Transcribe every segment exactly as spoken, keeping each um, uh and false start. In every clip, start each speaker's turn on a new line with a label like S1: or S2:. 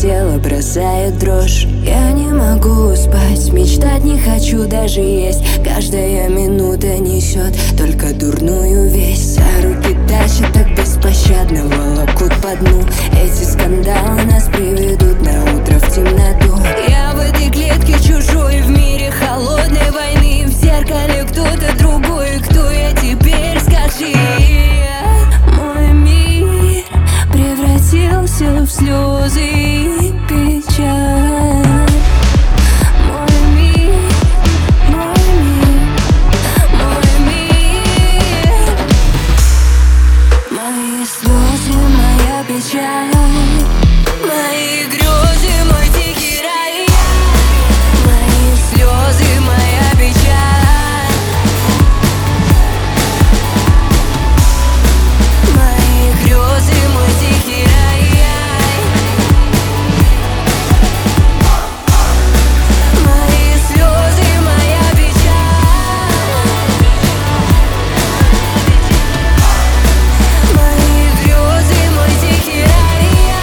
S1: тело бросает дрожь. Я не могу спать, мечтать не хочу даже есть. Каждая минута несет только дурную весть. А руки тащат так беспощадно, волокут по дну. Эти скандалы нас приведут на утро в темноту. Я в этой клетке чужой, в мире холодной войны. В зеркале кто-то другой, кто я теперь, скажи? Мой мир превратился в слезы и печаль. Мой мир, мой мир, мой мир. Мои слезы, моя печаль. Мои грезы, мой тихий рай. Мои слезы, моя печаль. Мои грезы, мой тихий рай. Мои слезы, моя печаль. Мои грезы, мой тихий рай.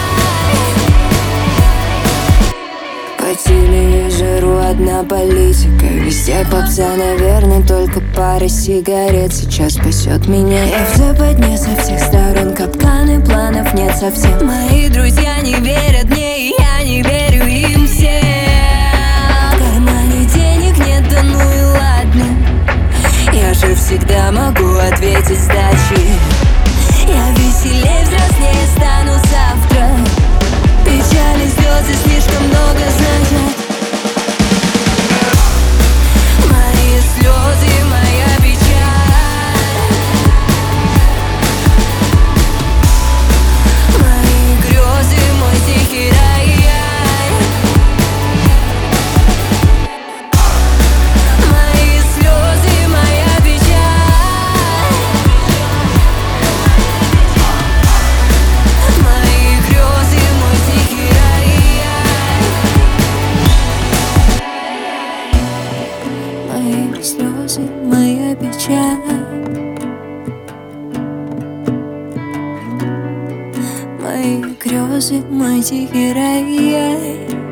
S1: По телевизору одна политика, везде попса, наверное, только пара сигарет сейчас спасет меня. Я в западне со всех сторон, капканы, планов нет совсем. Мои друзья не верят мне, и я не верю им всем. В кармане денег нет, да ну и ладно. Я же всегда могу ответить сдачи. Я веселей, взрослее стану завтра. Печали, слезы слишком много значат. Мои слезы, моя печаль. Мои грезы, мой тихий рай. Мои слезы, моя печаль. Мои грезы, мой тихий рай. Мои слезы, моя печаль. Мои грезы, мой тихий рай.